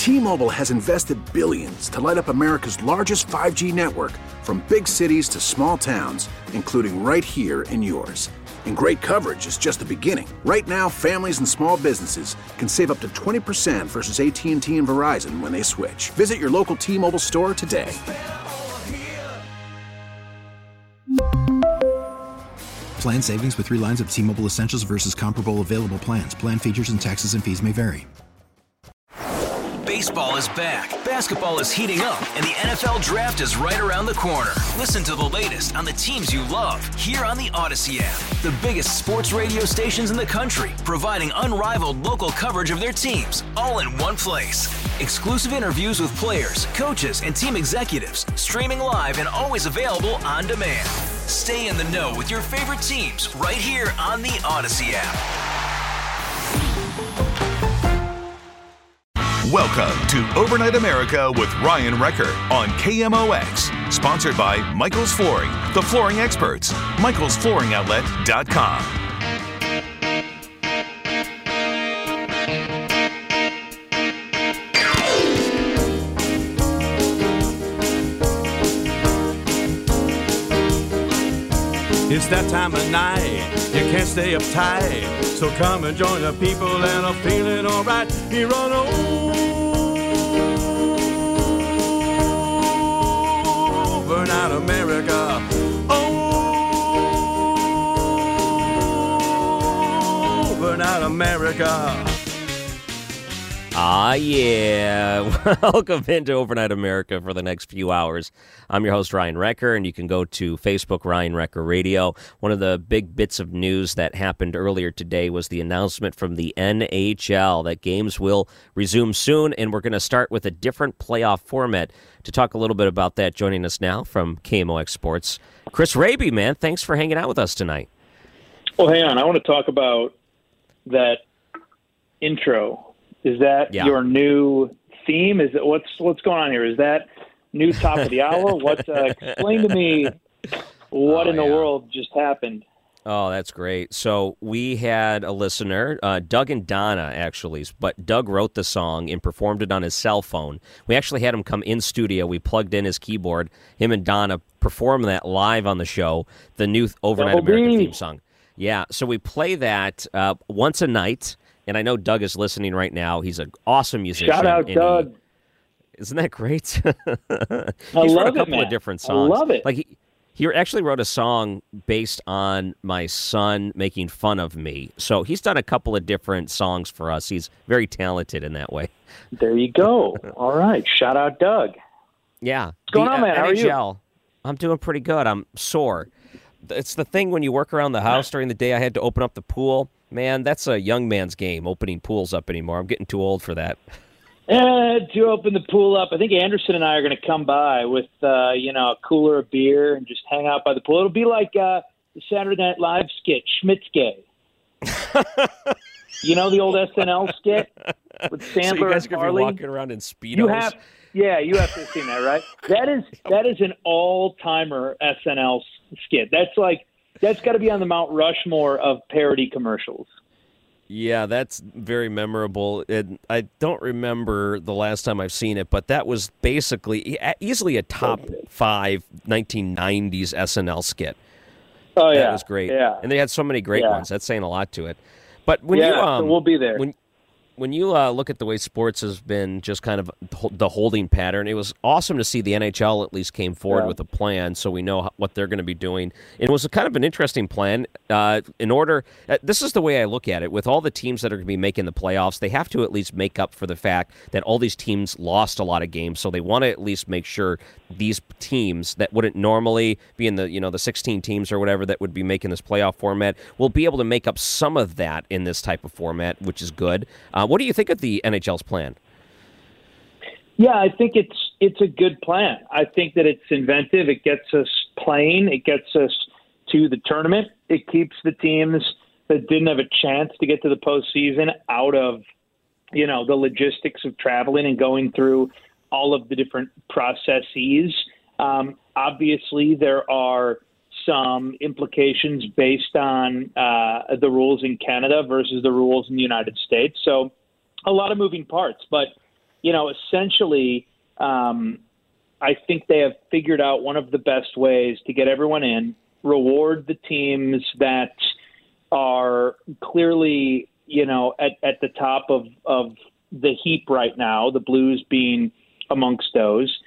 T-Mobile has invested billions to light up America's largest 5G network, from big cities to small towns, including right here in yours. And great coverage is just the beginning. Right now, families and small businesses can save up to 20% versus AT&T and Verizon when they switch. Visit your local T-Mobile store today. Plan savings with 3 lines of T-Mobile Essentials versus comparable available plans. Plan features and taxes and fees may vary. Baseball is back, basketball is heating up, and the NFL Draft is right around the corner. Listen to the latest on the teams you love here on the Odyssey app. The biggest sports radio stations in the country, providing unrivaled local coverage of their teams, all in one place. Exclusive interviews with players, coaches, and team executives, streaming live and always available on demand. Stay in the know with your favorite teams right here on the Odyssey app. Welcome to Overnight America with Ryan Recker on KMOX. Sponsored by Michael's Flooring, the flooring experts. MichaelsFlooringOutlet.com. It's that time of night, you can't stay uptight. So come and join the people and I'm feeling alright. Here on Overnight America. Overnight America. Ah, yeah. Welcome into Overnight America for the next few hours. I'm your host, Ryan Recker, and you can go to Facebook, Ryan Recker Radio. One of the big bits of news that happened earlier today was the announcement from the NHL that games will resume soon, and we're going to start with a different playoff format. To talk a little bit about that, joining us now from KMOX Sports, Chris Raby, man. Thanks for hanging out with us tonight. Well, hang on. I want to talk about that intro. Is that your new theme? Is it what's going on here? Is that new top of the hour? What? Explain to me what in the world just happened. Oh, that's great. So we had a listener, Doug and Donna, actually, but Doug wrote the song and performed it on his cell phone. We actually had him come in studio. We plugged in his keyboard. Him and Donna performed that live on the show, the new Overnight America theme song. Yeah, so we play that once a night. And I know Doug is listening right now. He's an awesome musician. Shout out, Doug. Isn't that great? I love a couple of different songs. I love it. Like he actually wrote a song based on my son making fun of me. So he's done a couple of different songs for us. He's very talented in that way. There you go. All right. Shout out, Doug. Yeah. What's going on, man? How are you? I'm doing pretty good. I'm sore. It's the thing when you work around the house during the day. I had to open up the pool. Man, that's a young man's game, opening pools up anymore. I'm getting too old for that. To open the pool up, I think Anderson and I are going to come by with, a cooler of beer and just hang out by the pool. It'll be like the Saturday Night Live skit, Schmitzke. You know the old SNL skit with Sandler so you guys and could Farley? Be walking around in Speedos? You have to have seen that, right? That is an all-timer SNL skit. That's got to be on the Mount Rushmore of parody commercials. Yeah, that's very memorable. And I don't remember the last time I've seen it, but that was basically easily a top 5 1990s SNL skit. Oh, yeah. That was great. Yeah. And they had so many great ones. That's saying a lot to it. But when so we'll be there. When you look at the way sports has been just kind of the holding pattern, it was awesome to see the NHL at least came forward with a plan so we know what they're going to be doing. It was kind of an interesting plan. This is the way I look at it. With all the teams that are going to be making the playoffs, they have to at least make up for the fact that all these teams lost a lot of games, so they want to at least make sure these teams that wouldn't normally be in the 16 teams or whatever that would be making this playoff format will be able to make up some of that in this type of format, which is good. What do you think of the NHL's plan? Yeah, I think it's a good plan. I think that it's inventive. It gets us playing. It gets us to the tournament. It keeps the teams that didn't have a chance to get to the postseason out of, the logistics of traveling and going through all of the different processes. Obviously, there are some implications based on the rules in Canada versus the rules in the United States. So a lot of moving parts. But, essentially, I think they have figured out one of the best ways to get everyone in, reward the teams that are clearly, at the top of the heap right now, the Blues being amongst those.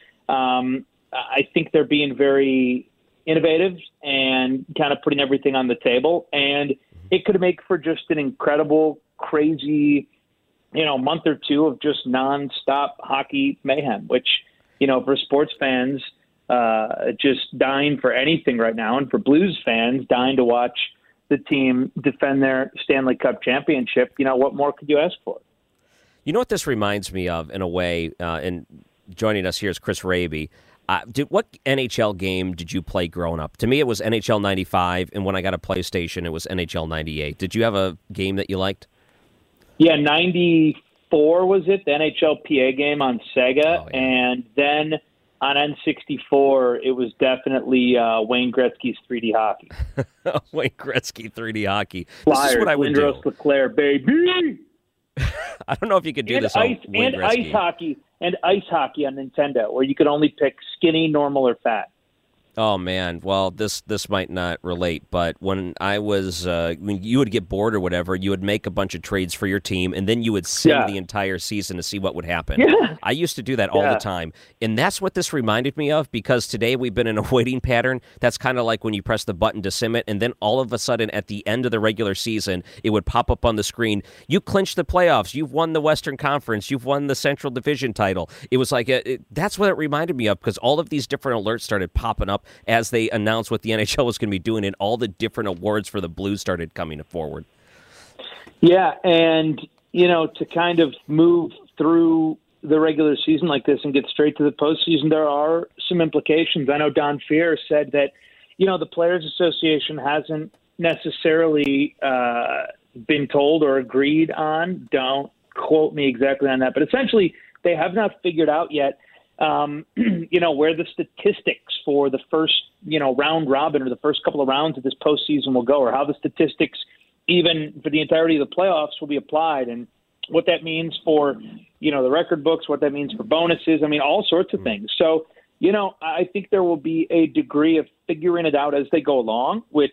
I think they're being very innovative and kind of putting everything on the table. And it could make for just an incredible, crazy, month or two of just nonstop hockey mayhem, which, for sports fans, just dying for anything right now. And for Blues fans dying to watch the team defend their Stanley Cup championship, what more could you ask for? You know what this reminds me of in a way, and joining us here is Chris Raby. What NHL game did you play growing up? To me, it was NHL 95, and when I got a PlayStation, it was NHL 98. Did you have a game that you liked? Yeah, 94 was it, the NHL PA game on Sega, and then on N64, it was definitely Wayne Gretzky's 3D hockey. Wayne Gretzky 3D hockey. Flyers, this is what I would Lindros do. LeClaire, baby! I don't know if you could do this on Wayne Gretzky. Ice hockey on Nintendo, where you could only pick skinny, normal, or fat. Oh man, well this might not relate, but when I was when you would get bored or whatever, you would make a bunch of trades for your team, and then you would sim the entire season to see what would happen. Yeah. I used to do that all the time, and that's what this reminded me of, because today we've been in a waiting pattern. That's kind of like when you press the button to sim it, and then all of a sudden at the end of the regular season, it would pop up on the screen. You clinched the playoffs. You've won the Western Conference. You've won the Central Division title. It was like that's what it reminded me of, because all of these different alerts started popping up as they announced what the NHL was going to be doing, and all the different awards for the Blues started coming forward. Yeah, and, to kind of move through the regular season like this and get straight to the postseason, there are some implications. I know Don Fehr said that, the Players Association hasn't necessarily been told or agreed on. Don't quote me exactly on that, but essentially they have not figured out yet where the statistics for the first, round robin or the first couple of rounds of this postseason will go, or how the statistics, even for the entirety of the playoffs, will be applied, and what that means for, the record books, what that means for bonuses. I mean, all sorts of things. So, I think there will be a degree of figuring it out as they go along, which,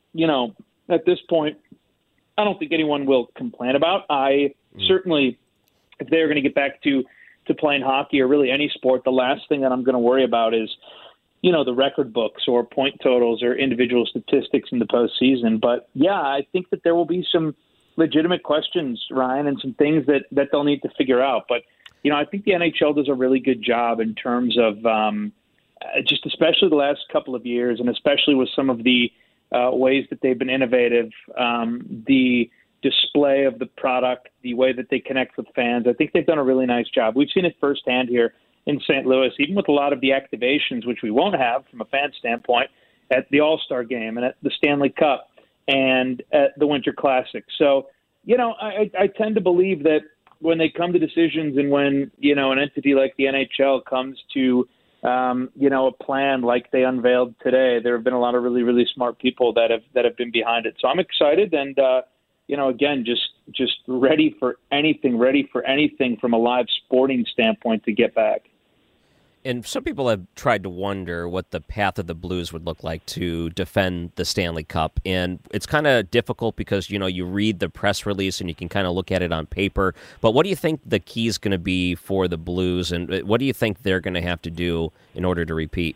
at this point, I don't think anyone will complain about. I certainly, if they're going to get back to playing hockey or really any sport, the last thing that I'm going to worry about is, the record books or point totals or individual statistics in the postseason. But yeah, I think that there will be some legitimate questions, Ryan, and some things that they'll need to figure out. But, I think the NHL does a really good job in terms of just especially the last couple of years, and especially with some of the ways that they've been innovative, the display of the product, the way that they connect with fans. I think they've done a really nice job. We've seen it firsthand here in St. Louis, even with a lot of the activations, which we won't have from a fan standpoint, at the All-Star Game and at the Stanley Cup and at the Winter Classic. So, I tend to believe that when they come to decisions and when, an entity like the NHL comes to, a plan like they unveiled today, there have been a lot of really, really smart people that have been behind it. So I'm excited and, again, just ready for anything from a live sporting standpoint to get back. And some people have tried to wonder what the path of the Blues would look like to defend the Stanley Cup. And it's kind of difficult because, you read the press release and you can kind of look at it on paper. But what do you think the key is going to be for the Blues, and what do you think they're going to have to do in order to repeat?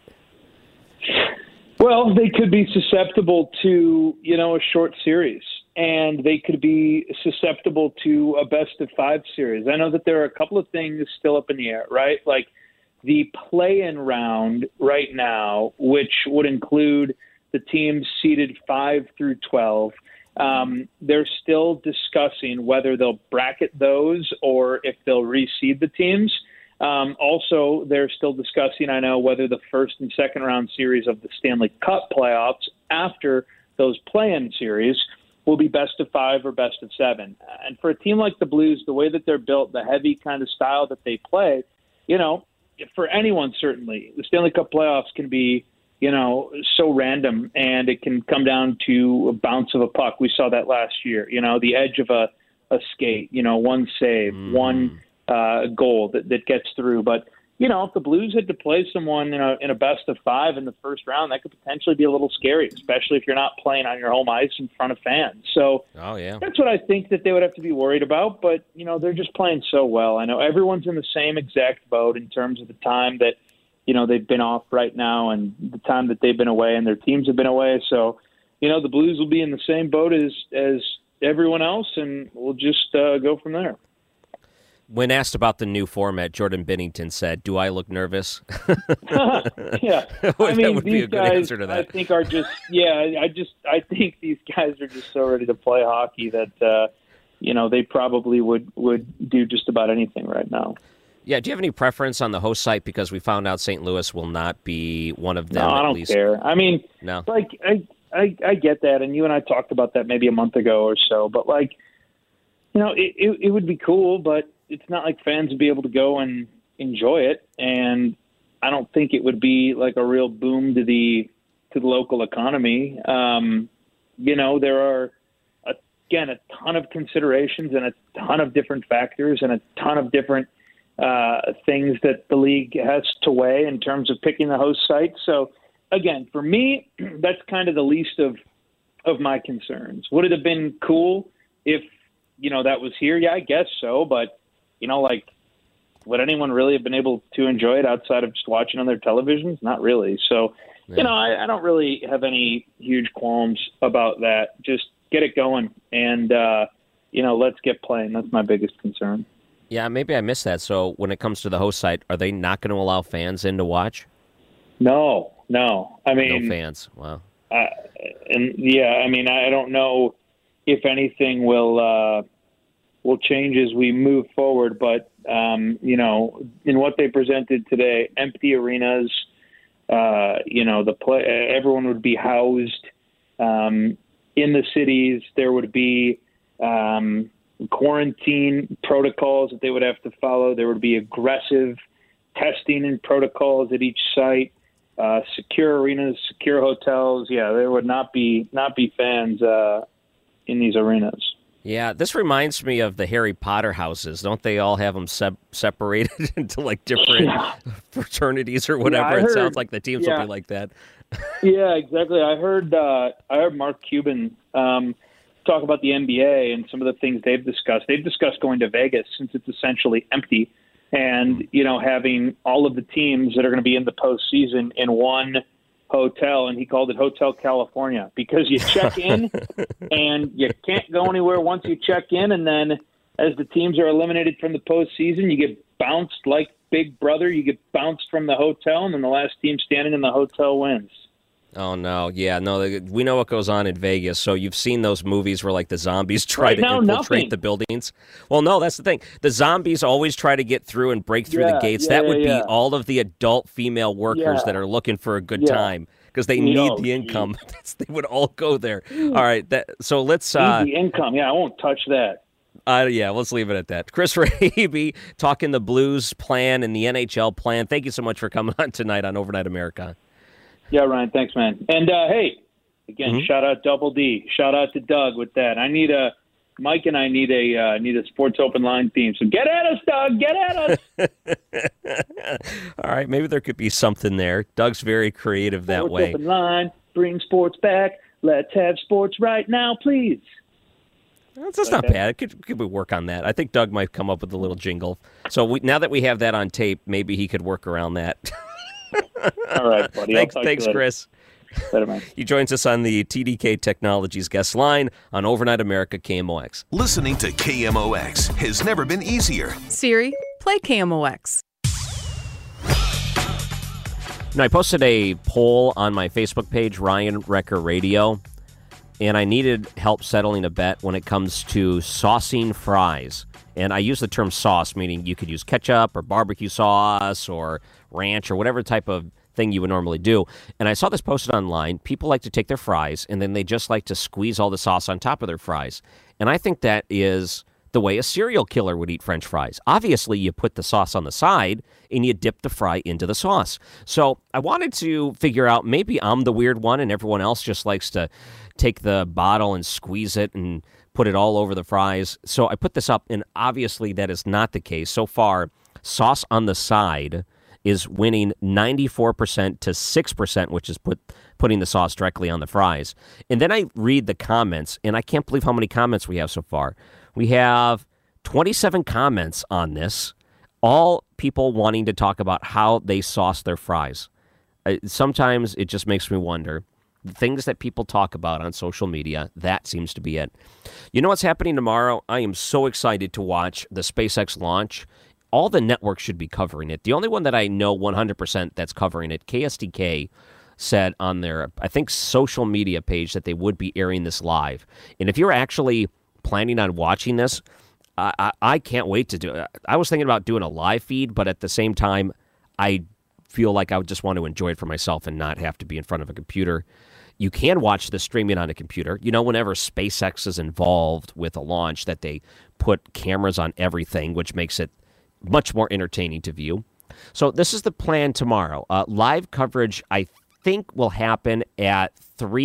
Well, they could be susceptible to, a short series, and they could be susceptible to a best-of-5 series. I know that there are a couple of things still up in the air, right? Like the play-in round right now, which would include the teams seeded 5 through 12. They're still discussing whether they'll bracket those or if they'll reseed the teams. Also, they're still discussing, I know, whether the first and second round series of the Stanley Cup playoffs after those play-in series will be best of 5 or best of 7. And for a team like the Blues, the way that they're built, the heavy kind of style that they play, for anyone, certainly, the Stanley Cup playoffs can be, so random, and it can come down to a bounce of a puck. We saw that last year, the edge of a skate, one save, one goal that gets through. But if the Blues had to play someone in a best of 5 in the first round, that could potentially be a little scary, especially if you're not playing on your home ice in front of fans. So that's what I think that they would have to be worried about. But, they're just playing so well. I know everyone's in the same exact boat in terms of the time that, they've been off right now and the time that they've been away and their teams have been away. So, the Blues will be in the same boat as everyone else, and we'll just go from there. When asked about the new format, Jordan Binnington said, "Do I look nervous?" Yeah, I mean, that would be a good answer to that. I think are just I think these guys are just so ready to play hockey that they probably would do just about anything right now. Yeah, do you have any preference on the host site? Because we found out St. Louis will not be one of them. No, I don't care. I mean, no, I get that, and you and I talked about that maybe a month ago or so. But it would be cool, but it's not like fans would be able to go and enjoy it, and I don't think it would be like a real boom to the local economy. There are again a ton of considerations and a ton of different factors and a ton of different things that the league has to weigh in terms of picking the host site. So again, for me, that's kind of the least of my concerns. Would it have been cool if that was here? Yeah, I guess so, but would anyone really have been able to enjoy it outside of just watching on their televisions? Not really. So, I don't really have any huge qualms about that. Just get it going and, let's get playing. That's my biggest concern. Yeah, maybe I missed that. So when it comes to the host site, are they not going to allow fans in to watch? No. I mean, no fans. Wow. I don't know if anything will change as we move forward, but in what they presented today, empty arenas, everyone would be housed in the cities. There would be quarantine protocols that they would have to follow. There would be aggressive testing and protocols at each site. Secure arenas, secure hotels. Yeah, there would not be fans in these arenas. Yeah, this reminds me of the Harry Potter houses. Don't they all have them separated into like different fraternities or whatever? It sounds like the teams will be like that. Yeah, exactly. I heard Mark Cuban talk about the NBA and some of the things they've discussed. They've discussed going to Vegas since it's essentially empty, and having all of the teams that are going to be in the postseason in one hotel, and he called it Hotel California because you check in and you can't go anywhere once you check in, and then as the teams are eliminated from the postseason, you get bounced like Big Brother. You get bounced from the hotel, and then the last team standing in the hotel wins. Oh, no. Yeah, no, we know what goes on in Vegas. So you've seen those movies where, like, the zombies try to infiltrate the buildings. Well, no, that's the thing. The zombies always try to get through and break through the gates. That would be all of the adult female workers that are looking for a good time because they need the income. They would all go there. All right, so let's... the income. Yeah, I won't touch that. Let's leave it at that. Chris Raby talking the Blues plan and the NHL plan. Thank you so much for coming on tonight on Overnight America. Yeah, Ryan, thanks, man. And, hey, again, shout out Double D. Shout out to Doug with that. Mike and I need a Sports Open Line theme. So get at us, Doug. Get at us. All right, maybe there could be something there. Doug's very creative that way. Sports Open Line, bring sports back. Let's have sports right now, please. That's not bad. Could we work on that? I think Doug might come up with a little jingle. So now that we have that on tape, maybe he could work around that. All right, buddy. Thanks, Chris. Later, man. He joins us on the TDK Technologies guest line on Overnight America KMOX. Listening to KMOX has never been easier. Siri, play KMOX. Now, I posted a poll on my Facebook page, Ryan Wrecker Radio, and I needed help settling a bet when it comes to saucing fries. And I use the term sauce, meaning you could use ketchup or barbecue sauce or ranch or whatever type of thing you would normally do. And I saw this posted online. People like to take their fries, and then they just like to squeeze all the sauce on top of their fries. And I think that is the way a serial killer would eat French fries. Obviously, you put the sauce on the side, and you dip the fry into the sauce. So I wanted to figure out, maybe I'm the weird one, and everyone else just likes to take the bottle and squeeze it and put it all over the fries. So I put this up, and obviously that is not the case. So far, sauce on the side is winning 94% to 6%, which is putting the sauce directly on the fries. And then I read the comments, and I can't believe how many comments we have so far. We have 27 comments on this, all people wanting to talk about how they sauce their fries. Sometimes it just makes me wonder. The things that people talk about on social media, that seems to be it. You know what's happening tomorrow? I am so excited to watch the SpaceX launch. All the networks should be covering it. The only one that I know 100% that's covering it, KSDK, said on their, I think, social media page that they would be airing this live. And if you're actually planning on watching this, I can't wait to do it. I was thinking about doing a live feed, but at the same time, I feel like I would just want to enjoy it for myself and not have to be in front of a computer. You can watch the streaming on a computer. You know, whenever SpaceX is involved with a launch, that they put cameras on everything, which makes it much more entertaining to view. So this is the plan tomorrow. Live coverage, I think, will happen at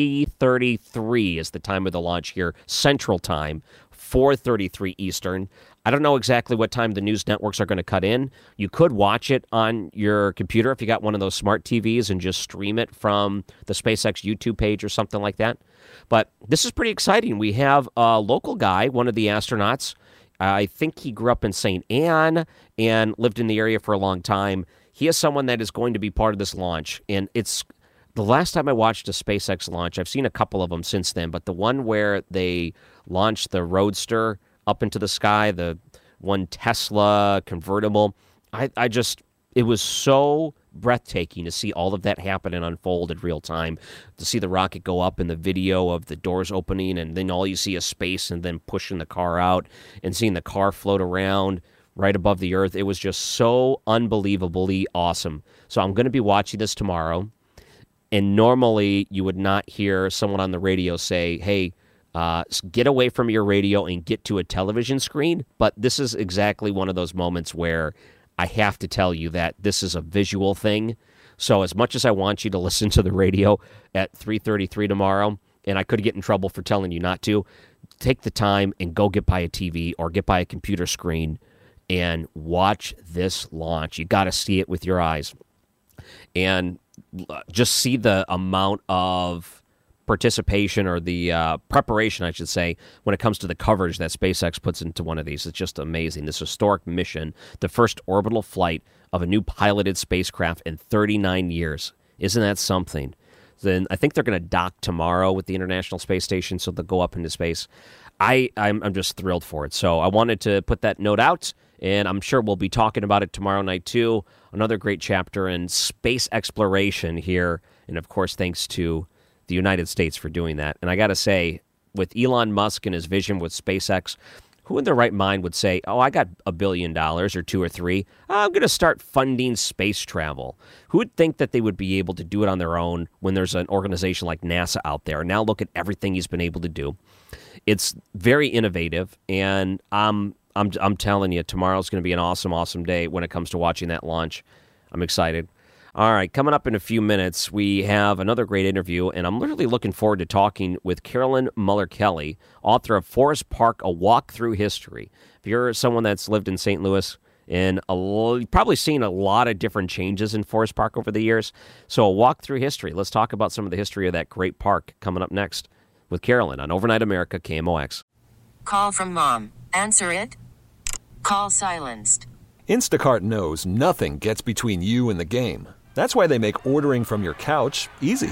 3:33 is the time of the launch here, Central Time, 4:33 Eastern. I don't know exactly what time the news networks are going to cut in. You could watch it on your computer if you got one of those smart TVs and just stream it from the SpaceX YouTube page or something like that. But this is pretty exciting. We have a local guy, one of the astronauts. I think he grew up in St. Anne and lived in the area for a long time. He is someone that is going to be part of this launch. And it's the last time I watched a SpaceX launch, I've seen a couple of them since then, but the one where they launched the Roadster up into the sky, the one Tesla convertible, it was so breathtaking to see all of that happen and unfold in real time, to see the rocket go up and the video of the doors opening, and then all you see is space, and then pushing the car out and seeing the car float around right above the Earth. It was just so unbelievably awesome. So I'm going to be watching this tomorrow, and normally you would not hear someone on the radio say, hey, get away from your radio and get to a television screen. But this is exactly one of those moments where I have to tell you that this is a visual thing. So as much as I want you to listen to the radio at 3:33 tomorrow, and I could get in trouble for telling you not to, take the time and go get by a TV or get by a computer screen and watch this launch. You got to see it with your eyes. And just see the amount of participation, or the preparation, I should say, when it comes to the coverage that SpaceX puts into one of these. It's just amazing. This historic mission, the first orbital flight of a new piloted spacecraft in 39 years. Isn't that something? Then I think they're going to dock tomorrow with the International Space Station, so they'll go up into space. I'm just thrilled for it. So I wanted to put that note out, and I'm sure we'll be talking about it tomorrow night too. Another great chapter in space exploration here, and of course, thanks to the United States for doing that. And I got to say, with Elon Musk and his vision with SpaceX, who in their right mind would say, oh, I got $1 billion or $2 or $3, I'm going to start funding space travel? Who would think that they would be able to do it on their own when there's an organization like NASA out there? Now look at everything he's been able to do. It's very innovative, and I'm telling you, tomorrow's going to be an awesome, awesome day when it comes to watching that launch. I'm excited. All right, coming up in a few minutes, we have another great interview, and I'm literally looking forward to talking with Carolyn Muller-Kelly, author of Forest Park, A Walk Through History. If you're someone that's lived in St. Louis, and you've probably seen a lot of different changes in Forest Park over the years, so a walk through history. Let's talk about some of the history of that great park coming up next with Carolyn on Overnight America, KMOX. Call from mom. Answer it. Call silenced. Instacart knows nothing gets between you and the game. That's why they make ordering from your couch easy.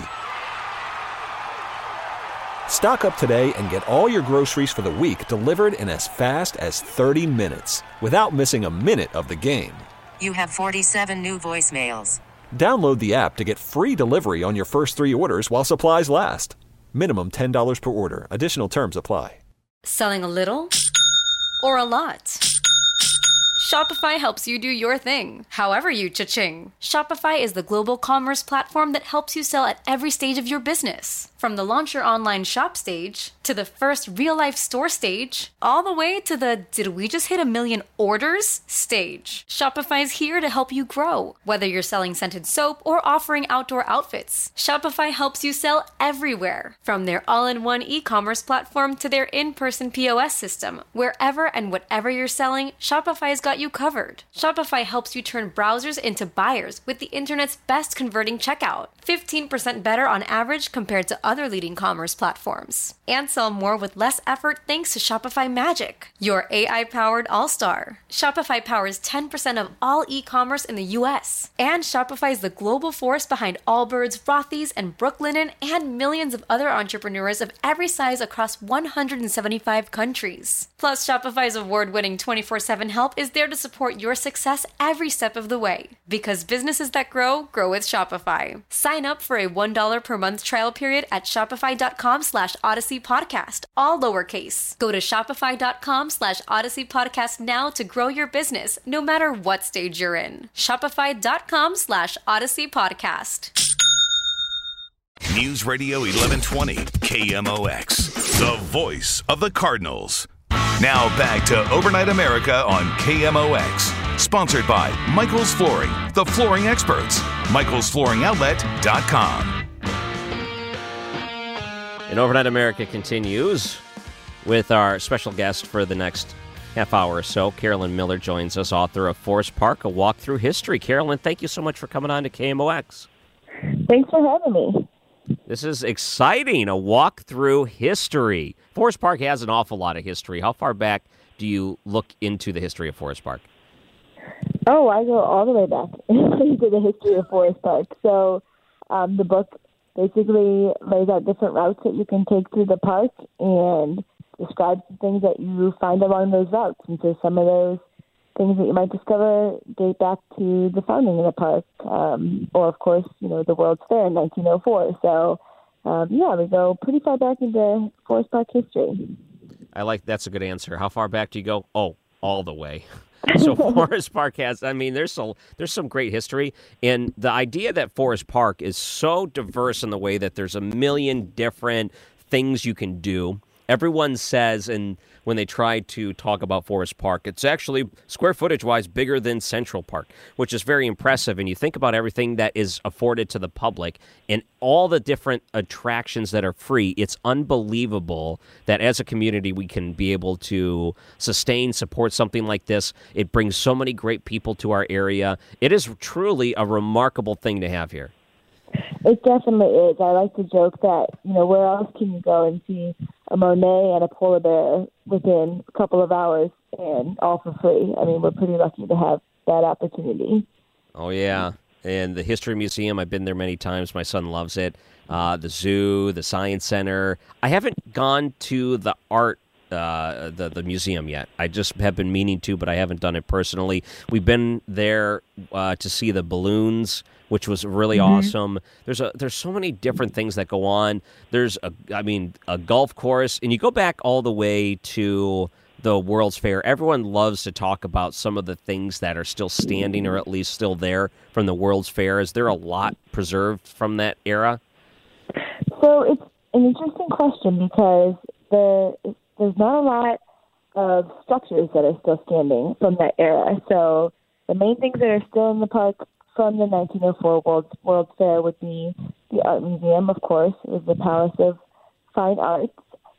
Stock up today and get all your groceries for the week delivered in as fast as 30 minutes without missing a minute of the game. You have 47 new voicemails. Download the app to get free delivery on your first 3 orders while supplies last. Minimum $10 per order. Additional terms apply. Selling a little or a lot? Shopify helps you do your thing, however you cha-ching. Shopify is the global commerce platform that helps you sell at every stage of your business. From the launch your online shop stage, to the first real-life store stage, all the way to the did we just hit 1 million orders stage. Shopify's here to help you grow. Whether you're selling scented soap or offering outdoor outfits, Shopify helps you sell everywhere. From their all-in-one e-commerce platform to their in-person POS system, wherever and whatever you're selling, Shopify's got you covered. Shopify helps you turn browsers into buyers with the internet's best converting checkout. 15% better on average compared to other leading commerce platforms. And sell more with less effort thanks to Shopify Magic, your AI-powered all-star. Shopify powers 10% of all e-commerce in the U.S. And Shopify is the global force behind Allbirds, Rothy's, and Brooklinen, and millions of other entrepreneurs of every size across 175 countries. Plus, Shopify's award-winning 24/7 help is there to support your success every step of the way. Because businesses that grow, grow with Shopify. Sign up for a $1 per month trial period at shopify.com/Odyssey Podcast, all lowercase. Go to shopify.com/Odyssey Podcast now to grow your business, no matter what stage you're in. Shopify.com/Odyssey Podcast. News Radio 1120 KMOX, the voice of the Cardinals. Now back to Overnight America on KMOX. Sponsored by Michael's Flooring, the flooring experts. MichaelsFlooringOutlet.com. And Overnight America continues with our special guest for the next half hour or so. Carolyn Miller joins us, author of Forest Park, A Walk Through History. Carolyn, thank you so much for coming on to KMOX. Thanks for having me. This is exciting, a walk through history. Forest Park has an awful lot of history. How far back do you look into the history of Forest Park? Oh, I go all the way back into the history of Forest Park. So the book basically lays out different routes that you can take through the park and describes the things that you find along those routes. And so some of those things that you might discover date back to the founding of the park, or, of course, the World's Fair in 1904. So, we go pretty far back into Forest Park history. That's a good answer. How far back do you go? Oh, all the way. So Forest Park has, there's some great history. And the idea that Forest Park is so diverse in the way that there's a million different things you can do. Everyone says, and when they try to talk about Forest Park, it's actually square footage-wise bigger than Central Park, which is very impressive. And you think about everything that is afforded to the public and all the different attractions that are free. It's unbelievable that as a community we can be able to support something like this. It brings so many great people to our area. It is truly a remarkable thing to have here. It definitely is. I like to joke that, where else can you go and see a Monet and a polar bear within a couple of hours and all for free? We're pretty lucky to have that opportunity. Oh, yeah. And the History Museum, I've been there many times. My son loves it. The zoo, the Science Center. I haven't gone to the art the museum yet. I just have been meaning to, but I haven't done it personally. We've been there to see the balloons, which was really awesome. There's so many different things that go on. There's a golf course, and you go back all the way to the World's Fair. Everyone loves to talk about some of the things that are still standing, or at least still there from the World's Fair. Is there a lot preserved from that era? So it's an interesting question because there's not a lot of structures that are still standing from that era. So the main things that are still in the park from the 1904 World's Fair would be the Art Museum, of course. It was the Palace of Fine Arts,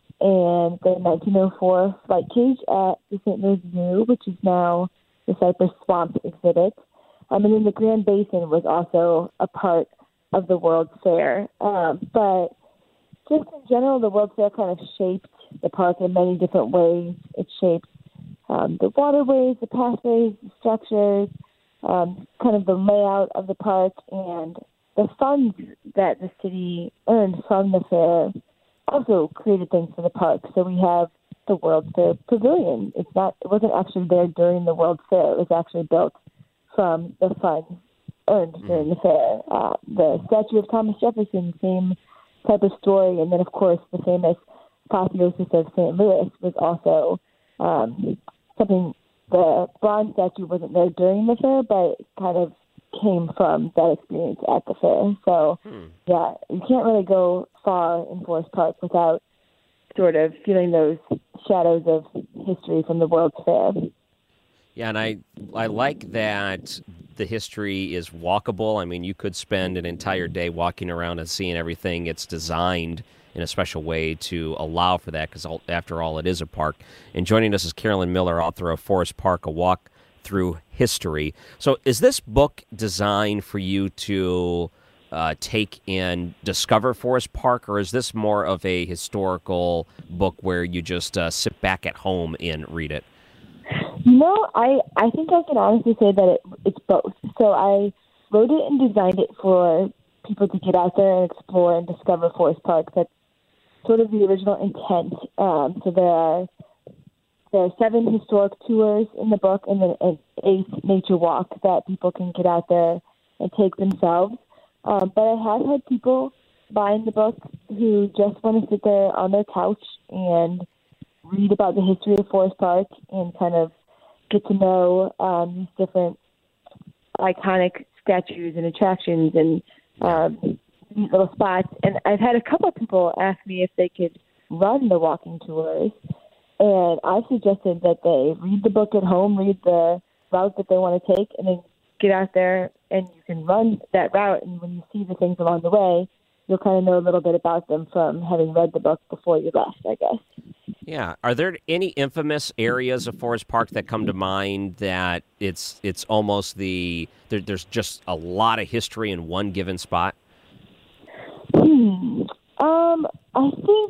and the 1904 flight cage at the St. Louis Zoo, which is now the Cypress Swamp exhibit. And then the Grand Basin was also a part of the World's Fair. But just in general, the World's Fair kind of shaped the park in many different ways. It shaped the waterways, the pathways, the structures, kind of the layout of the park, and the funds that the city earned from the fair also created things for the park. So we have the World's Fair Pavilion. It wasn't actually there during the World's Fair. It was actually built from the funds earned during the fair. The statue of Thomas Jefferson, same type of story. And then, of course, the famous Apotheosis of St. Louis was also something the bronze statue wasn't there during the fair, but it kind of came from that experience at the fair. So, yeah, you can't really go far in Forest Park without sort of feeling those shadows of history from the World's Fair. Yeah, and I like that the history is walkable. I mean, you could spend an entire day walking around and seeing everything. It's designed in a special way to allow for that, because after all, it is a park. And joining us is Carolyn Miller, author of Forest Park, A Walk Through History. So is this book designed for you to take and discover Forest Park, or is this more of a historical book where you just sit back at home and read it? No, I think I can honestly say that it's both. So I wrote it and designed it for people to get out there and explore and discover Forest Park. That's sort of the original intent. So there are 7 historic tours in the book, and then an 8th nature walk that people can get out there and take themselves. But I have had people buying the book who just want to sit there on their couch and read about the history of Forest Park and kind of get to know these different iconic statues and attractions and neat little spots. And I've had a couple of people ask me if they could run the walking tours, and I've suggested that they read the book at home, read the route that they want to take, and then get out there and you can run that route. And when you see the things along the way, you'll kind of know a little bit about them from having read the book before you left, I guess. Yeah. Are there any infamous areas of Forest Park that come to mind that it's almost there's just a lot of history in one given spot? I think,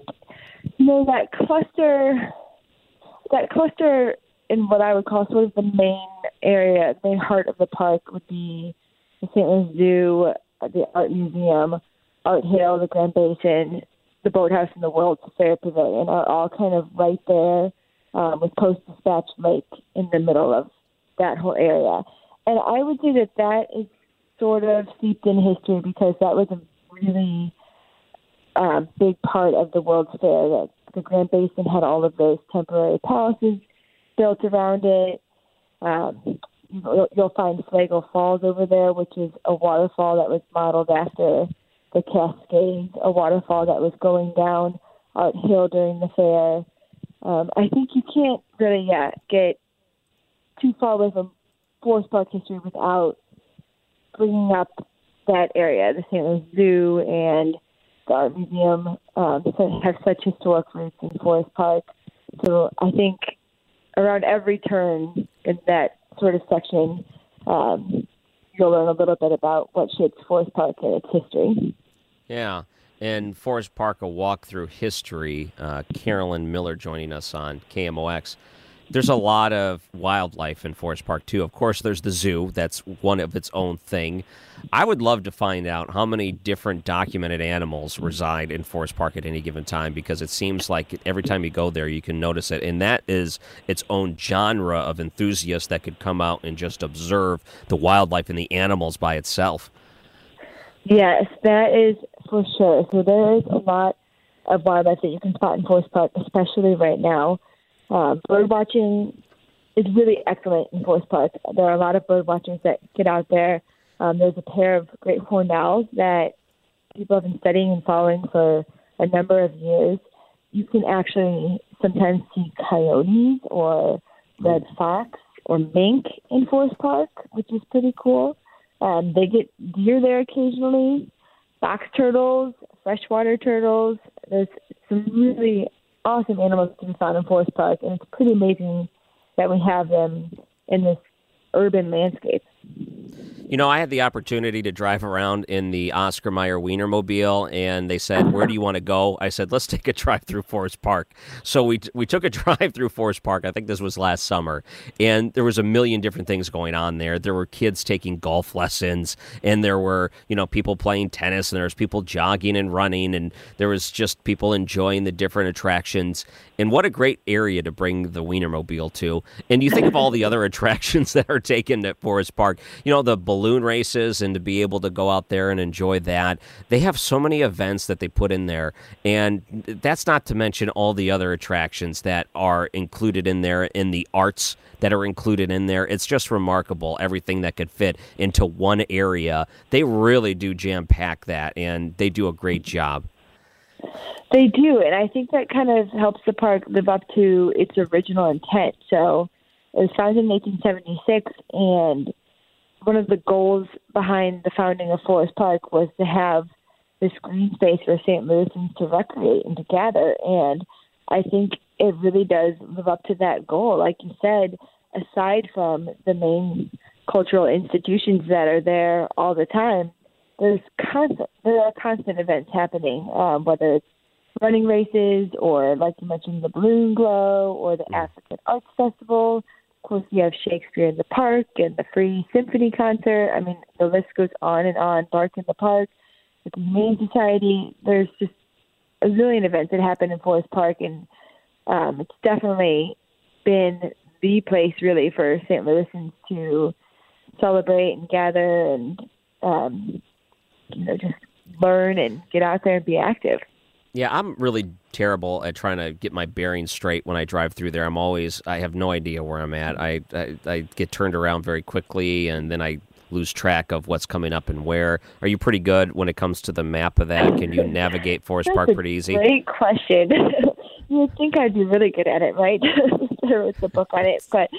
that cluster in what I would call sort of the main heart of the park would be the St. Louis Zoo, the Art Museum, Art Hill, the Grand Basin, the Boathouse, and the World's Fair Pavilion are all kind of right there with Post-Dispatch Lake in the middle of that whole area. And I would say that is sort of steeped in history because that was a really big part of the World's Fair. That the Grand Basin had all of those temporary palaces built around it. You'll find Flagel Falls over there, which is a waterfall that was modeled after the Cascades, a waterfall that was going down Art Hill during the fair. I think you can't really get too far away from Forest Park history without bringing up that area, the St. Louis Zoo and the Art Museum have such historic roots in Forest Park. So I think around every turn in that sort of section, you'll learn a little bit about what shapes Forest Park and its history. Yeah, and Forest Park, A Walk Through History, Carolyn Miller joining us on KMOX. There's a lot of wildlife in Forest Park, too. Of course, there's the zoo. That's one of its own thing. I would love to find out how many different documented animals reside in Forest Park at any given time, because it seems like every time you go there, you can notice it. And that is its own genre of enthusiasts that could come out and just observe the wildlife and the animals by itself. Yes, that is for sure. So there is a lot of wildlife that you can spot in Forest Park, especially right now. Bird watching is really excellent in Forest Park. There are a lot of bird watchers that get out there. There's a pair of great horned owls that people have been studying and following for a number of years. You can actually sometimes see coyotes or red fox or mink in Forest Park, which is pretty cool. They get deer there occasionally, box turtles, freshwater turtles. There's some really awesome animals to be found in Forest Park, and it's pretty amazing that we have them in this urban landscape. You know, I had the opportunity to drive around in the Oscar Mayer Wienermobile, and they said, "Where do you want to go?" I said, "Let's take a drive through Forest Park." So we took a drive through Forest Park. I think this was last summer, and there was a million different things going on there. There were kids taking golf lessons, and there were, people playing tennis, and there was people jogging and running, and there was just people enjoying the different attractions. And what a great area to bring the Wienermobile to. And you think of all the other attractions that are taken at Forest Park. The balloon races and to be able to go out there and enjoy that. They have so many events that they put in there, and that's not to mention all the other attractions that are included in there, in the arts that are included in there. It's just remarkable, everything that could fit into one area. They really do jam-pack that, and they do a great job. They do, and I think that kind of helps the park live up to its original intent. So it was founded in 1876, and one of the goals behind the founding of Forest Park was to have this green space for St. Louisans to recreate and to gather. And I think it really does live up to that goal. Like you said, aside from the main cultural institutions that are there all the time, there are constant events happening, whether it's running races or, like you mentioned, the Balloon Glow or the African Arts Festival. Of course, you have Shakespeare in the Park and the free symphony concert. I mean, the list goes on and on. Bark in the Park, the Humane Society. There's just a zillion events that happen in Forest Park, and it's definitely been the place, really, for St. Louisans to celebrate and gather and just learn and get out there and be active. Yeah, I'm really terrible at trying to get my bearings straight when I drive through there. I have no idea where I'm at. I get turned around very quickly, and then I lose track of what's coming up and where. Are you pretty good when it comes to the map of that? Can you navigate Forest Park pretty easy? Great question. You would think I'd be really good at it, right? There was a book on it. But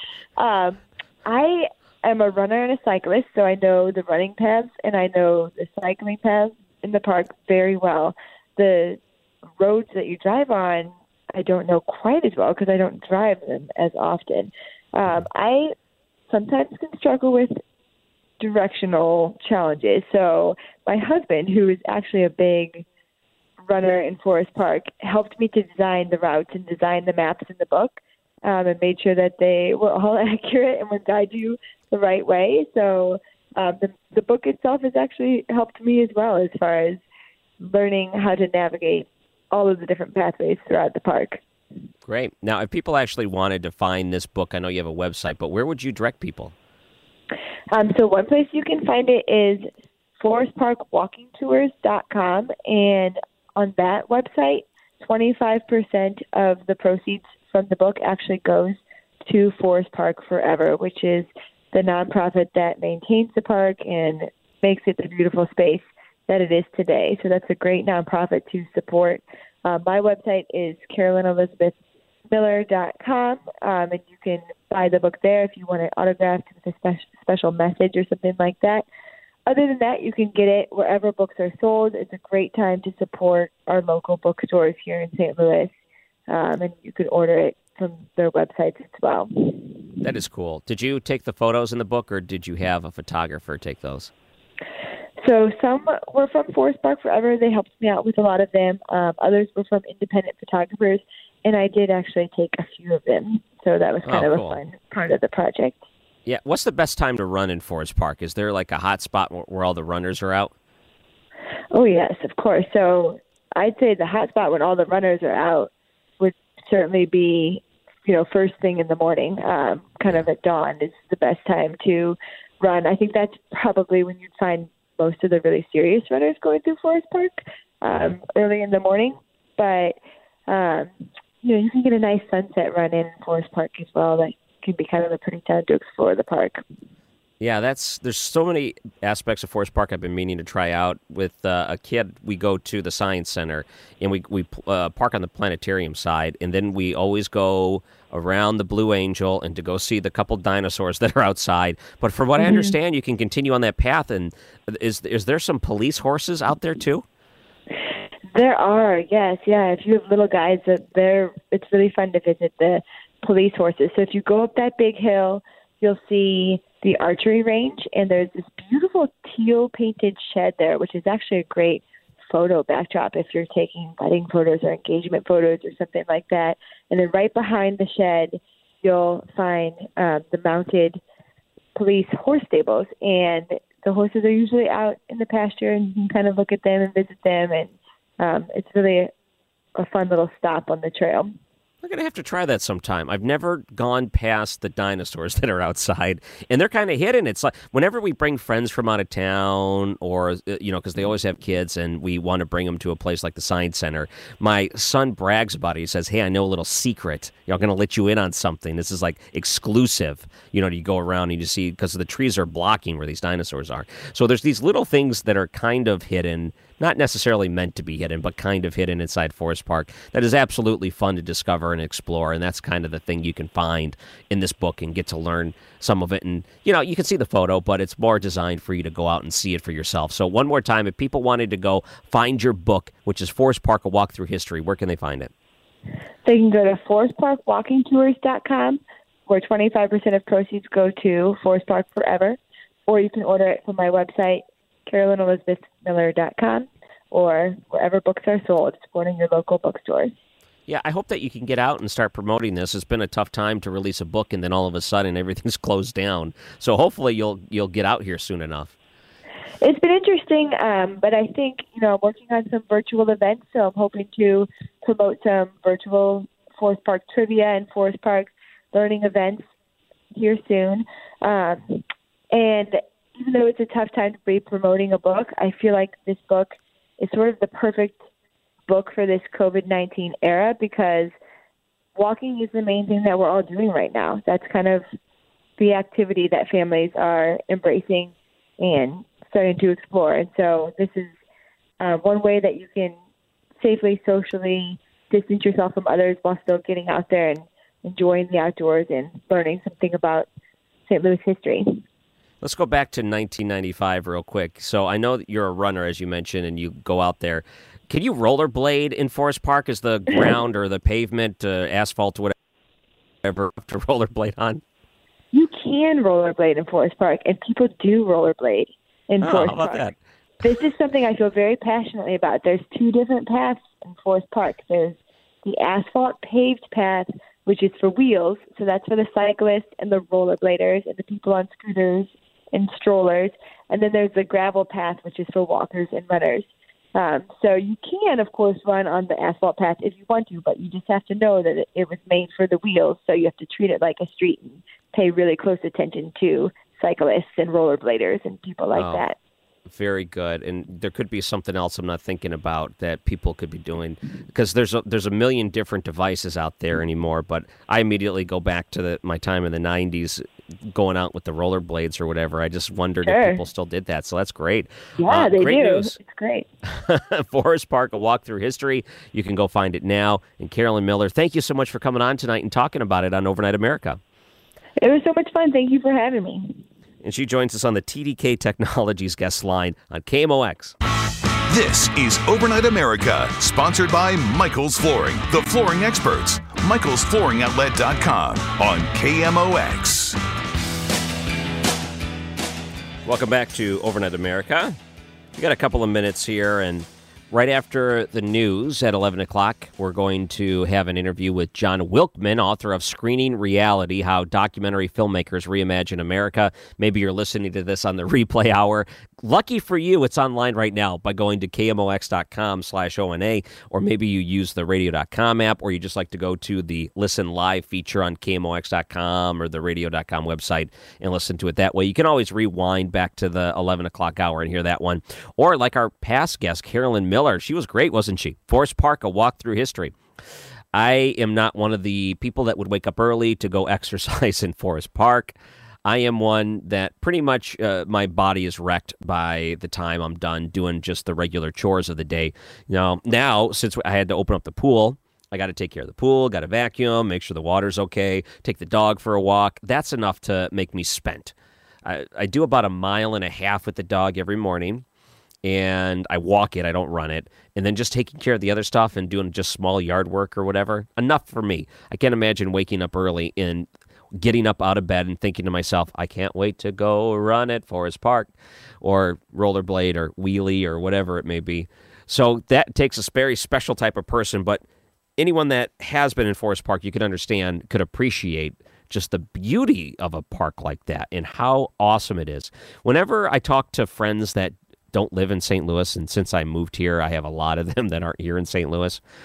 I am a runner and a cyclist, so I know the running paths and I know the cycling paths in the park very well. The roads that you drive on, I don't know quite as well because I don't drive them as often. I sometimes can struggle with directional challenges. So my husband, who is actually a big runner in Forest Park, helped me to design the routes and design the maps in the book, and made sure that they were all accurate and would guide you the right way. So the book itself has actually helped me as well as far as learning how to navigate all of the different pathways throughout the park. Great. Now, if people actually wanted to find this book, I know you have a website, but where would you direct people? So one place you can find it is forestparkwalkingtours.com, and on that website, 25% of the proceeds from the book actually goes to Forest Park Forever, which is the nonprofit that maintains the park and makes it the beautiful space that it is today. So that's a great nonprofit to support. My website is CarolynElizabethMiller.com, and you can buy the book there if you want it autographed with a special message or something like that. Other than that, you can get it wherever books are sold. It's a great time to support our local bookstores here in St. Louis, and you can order it from their websites as well. That is cool. Did you take the photos in the book, or did you have a photographer take those? So some were from Forest Park Forever. They helped me out with a lot of them. Others were from independent photographers, and I did actually take a few of them. So that was kind of cool. a fun part of the project. Yeah. What's the best time to run in Forest Park? Is there like a hot spot where all the runners are out? Oh, yes, of course. So I'd say the hot spot when all the runners are out would certainly be, first thing in the morning, kind of at dawn is the best time to run. I think that's probably when you'd find most of the really serious runners going through Forest Park early in the morning. But, you can get a nice sunset run in Forest Park as well. That can be kind of a pretty time to explore the park. Yeah, there's so many aspects of Forest Park I've been meaning to try out. With a kid, we go to the Science Center, and we park on the planetarium side, and then we always go around the Blue Angel and to go see the couple dinosaurs that are outside. But from what I understand, you can continue on that path, and is there some police horses out there too? There are, yes. Yeah, if you have little guys, it's really fun to visit the police horses. So if you go up that big hill, you'll see the archery range, and there's this beautiful teal painted shed there, which is actually a great photo backdrop if you're taking wedding photos or engagement photos or something like that. And then right behind the shed, you'll find the mounted police horse stables, and the horses are usually out in the pasture, and you can kind of look at them and visit them, and it's really a fun little stop on the trail. I'm going to have to try that sometime. I've never gone past the dinosaurs that are outside, and they're kind of hidden. It's like whenever we bring friends from out of town or, because they always have kids and we want to bring them to a place like the Science Center, my son brags about it. He says, hey, I know a little secret. I'm going to let you in on something. This is like exclusive. You go around and you see, because the trees are blocking where these dinosaurs are. So there's these little things that are kind of hidden, not necessarily meant to be hidden, but kind of hidden inside Forest Park. That is absolutely fun to discover and explore, and that's kind of the thing you can find in this book and get to learn some of it. And, you can see the photo, but it's more designed for you to go out and see it for yourself. So one more time, if people wanted to go find your book, which is Forest Park, A Walk Through History, where can they find it? They can go to forestparkwalkingtours.com, where 25% of proceeds go to Forest Park Forever, or you can order it from my website, CarolynElizabethMiller.com, or wherever books are sold, supporting your local bookstores. Yeah, I hope that you can get out and start promoting this. It's been a tough time to release a book, and then all of a sudden everything's closed down. So hopefully you'll get out here soon enough. It's been interesting, but I think, I'm working on some virtual events, so I'm hoping to promote some virtual Forest Park trivia and Forest Park learning events here soon. And even though it's a tough time to be promoting a book, I feel like this book is sort of the perfect book for this COVID-19 era, because walking is the main thing that we're all doing right now. That's kind of the activity that families are embracing and starting to explore. And so this is one way that you can safely, socially distance yourself from others while still getting out there and enjoying the outdoors and learning something about St. Louis history. Let's go back to 1995 real quick. So I know that you're a runner, as you mentioned, and you go out there. Can you rollerblade in Forest Park? Is the ground or the pavement, asphalt, whatever, to rollerblade on? You can rollerblade in Forest Park, and people do rollerblade in Forest Park. How about that? that? This is something I feel very passionately about. There's two different paths in Forest Park. There's the asphalt paved path, which is for wheels, so that's for the cyclists and the rollerbladers and the people on scooters and strollers. And then there's the gravel path, which is for walkers and runners. So you can, of course, run on the asphalt path if you want to, but you just have to know that it was made for the wheels, so you have to treat it like a street and pay really close attention to cyclists and rollerbladers and people like that. Very good. And there could be something else I'm not thinking about that people could be doing, because there's a million different devices out there anymore, but I immediately go back to my time in the 90s going out with the rollerblades or whatever. I just wondered if people still did that, so that's great. Yeah, they great do. News. It's great. Forest Park, A Walk Through History. You can go find it now. And Carolyn Miller, thank you so much for coming on tonight and talking about it on Overnight America. It was so much fun. Thank you for having me. And she joins us on the TDK Technologies guest line on KMOX. This is Overnight America, sponsored by Michael's Flooring, the flooring experts. MichaelsFlooringoutlet.com on KMOX. Welcome back to Overnight America. We got a couple of minutes here, and right after the news at 11 o'clock, we're going to have an interview with John Wilkman, author of Screening Reality, How Documentary Filmmakers Reimagine America. Maybe you're listening to this on the replay hour. Lucky for you, it's online right now by going to KMOX.com/ONA, or maybe you use the radio.com app, or you just like to go to the Listen Live feature on KMOX.com or the radio.com website and listen to it that way. You can always rewind back to the 11 o'clock hour and hear that one. Or like our past guest, Carolyn Miller. She was great, wasn't she? Forest Park, A Walk Through History. I am not one of the people that would wake up early to go exercise in Forest Park. I am one that pretty much my body is wrecked by the time I'm done doing just the regular chores of the day. Now, since I had to open up the pool, I got to take care of the pool, got to vacuum, make sure the water's okay, take the dog for a walk. That's enough to make me spent. I do about 1.5 miles with the dog every morning, and I walk it, I don't run it, and then just taking care of the other stuff and doing just small yard work or whatever, enough for me. I can't imagine waking up early and getting up out of bed and thinking to myself, I can't wait to go run at Forest Park or rollerblade or wheelie or whatever it may be. So that takes a very special type of person, but anyone that has been in Forest Park, you can understand, could appreciate just the beauty of a park like that and how awesome it is. Whenever I talk to friends that don't live in St. Louis, and since I moved here, I have a lot of them that aren't here in St. Louis,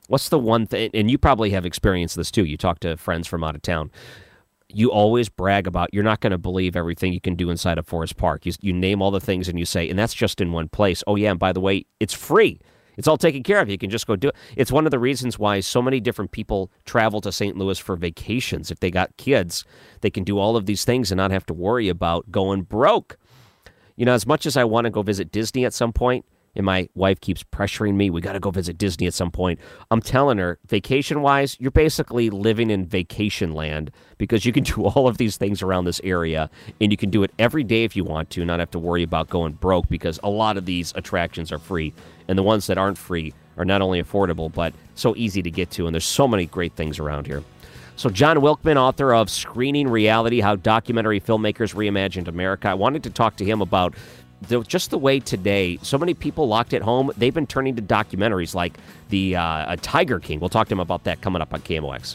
what's the one thing, and you probably have experienced this too. You talk to friends from out of town. You always brag about, you're not going to believe everything you can do inside of Forest Park. You name all the things and you say, and that's just in one place. Oh, yeah, and by the way, it's free. It's all taken care of. You can just go do it. It's one of the reasons why so many different people travel to St. Louis for vacations. If they got kids, they can do all of these things and not have to worry about going broke. You know, as much as I want to go visit Disney at some point, and my wife keeps pressuring me, we got to go visit Disney at some point. I'm telling her, vacation-wise, you're basically living in vacation land because you can do all of these things around this area, and you can do it every day if you want to, not have to worry about going broke because a lot of these attractions are free, and the ones that aren't free are not only affordable, but so easy to get to, and there's so many great things around here. So John Wilkman, author of Screening Reality, How Documentary Filmmakers Reimagined America. I wanted to talk to him about just the way today, so many people locked at home, they've been turning to documentaries like the Tiger King. We'll talk to him about that coming up on KMOX.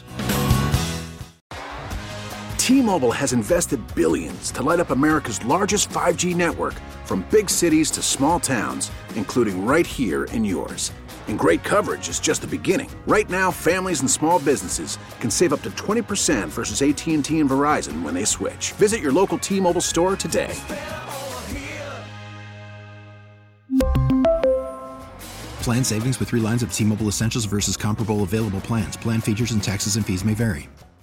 T-Mobile has invested billions to light up America's largest 5G network, from big cities to small towns, including right here in yours. And great coverage is just the beginning. Right now, families and small businesses can save up to 20% versus AT&T and Verizon when they switch. Visit your local T-Mobile store today. Plan savings with 3 lines of T-Mobile Essentials versus comparable available plans. Plan features and taxes and fees may vary.